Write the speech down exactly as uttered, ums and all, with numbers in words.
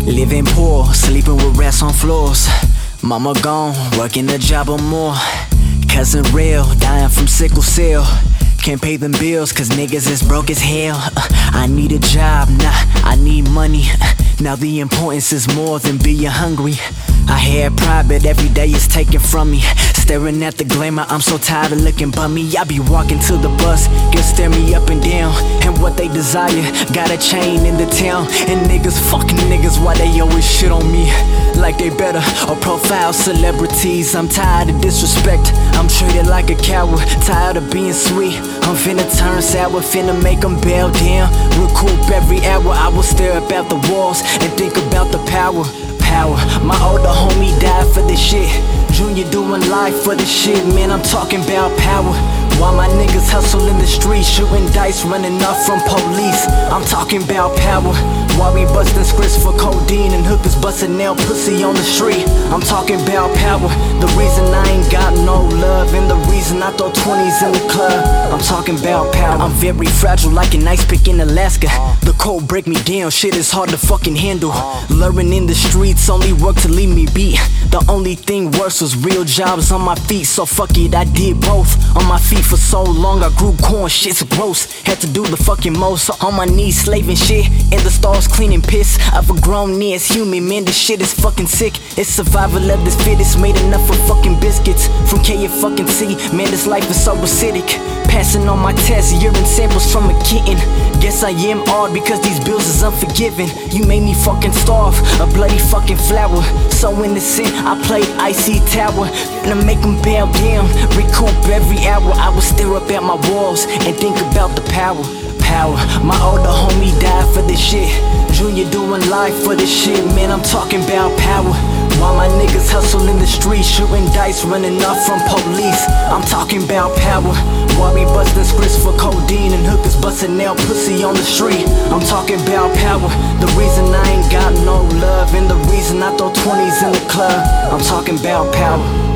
Living poor, sleeping with rats on floors. Mama gone, working a job or more. Cousin real, dying from sickle cell. Can't pay them bills cause niggas is broke as hell. uh, I need a job, nah, I need money. uh, Now the importance is more than being hungry. I had pride but every day is taken from me. Staring at the glamour, I'm so tired of looking bummy. I be walking to the bus, girls stare me up and down. And what they desire, got a chain in the town. And niggas fucking niggas, why they always shit on me like they better, or profile celebrities. I'm tired of disrespect, I'm treated like a coward. Tired of being sweet, I'm finna turn sour. Finna make them bail down, recoup every hour. I will stare up at the walls and think about the power. Power. My older homie died for this shit. Junior doing life for this shit, man, I'm talking about power. While my niggas hustle in the streets, shooting dice, running up from police, I'm talking about power. While we bustin' scripts for codeine and hookers bustin' nail pussy on the street, I'm talking about power. The reason I ain't got no love and the reason I throw twenties in the club, I'm talking about power. I'm very fragile like an ice pick in Alaska. The cold break me down, shit is hard to fucking handle. Luring in the streets, only work to leave me beat. The only thing worse was real jobs on my feet, so fuck it, I did both. On my feet for so long, I grew corn, shit's gross. Had to do the fucking most, on my knees slaving shit. In the stars cleaning piss of a grown ass human, man, this shit is fucking sick. It's survival of this fittest, made enough for fucking biscuits from K F fucking C, man, this life is so acidic. Passing on my tests, urine samples from a kitten. Guess I am odd because these bills is unforgiving. You made me fucking starve, a bloody fucking flower. So innocent, I played Icy Tower. Gonna make them bail down, recoup every hour. I will stare up at my walls and think about the power. Power. My older homie died for this shit. Junior doing life for this shit, man, I'm talking about power. While my niggas hustle in the streets, shooting dice, running up from police, I'm talking about power. While we bustin' scripts for codeine and hookers bustin' nail pussy on the street, I'm talking about power. The reason I ain't got no love and the reason I throw twenties in the club, I'm talking about power.